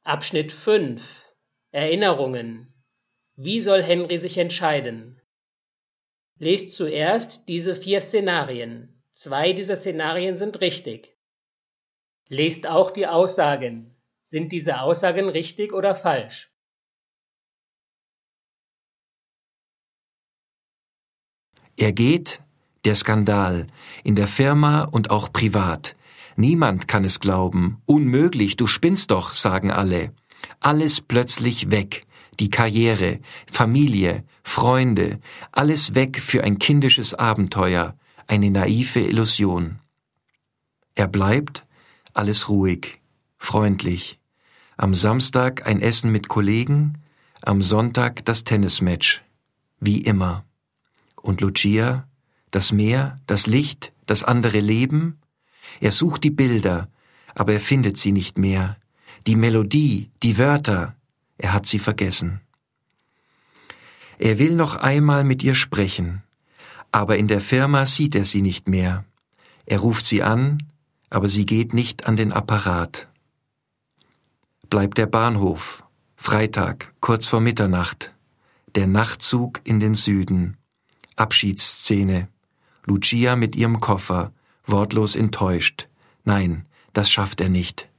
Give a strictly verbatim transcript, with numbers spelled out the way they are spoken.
Abschnitt fünf. Erinnerungen. Wie soll Henry sich entscheiden? Lest zuerst diese vier Szenarien. Zwei dieser Szenarien sind richtig. Lest auch die Aussagen. Sind diese Aussagen richtig oder falsch? Er geht, der Skandal, in der Firma und auch privat. Niemand kann es glauben. Unmöglich, du spinnst doch, sagen alle. Alles plötzlich weg. Die Karriere, Familie, Freunde, alles weg für ein kindisches Abenteuer, eine naive Illusion. Er bleibt, alles ruhig, freundlich. Am Samstag ein Essen mit Kollegen, am Sonntag das Tennismatch. Wie immer. Und Lucia, das Meer, das Licht, das andere Leben? Er sucht die Bilder, aber er findet sie nicht mehr. Die Melodie, die Wörter, er hat sie vergessen. Er will noch einmal mit ihr sprechen, aber in der Firma sieht er sie nicht mehr. Er ruft sie an, aber sie geht nicht an den Apparat. Bleibt der Bahnhof, Freitag, kurz vor Mitternacht, der Nachtzug in den Süden, Abschiedsszene, Lucia mit ihrem Koffer, wortlos enttäuscht. Nein, das schafft er nicht.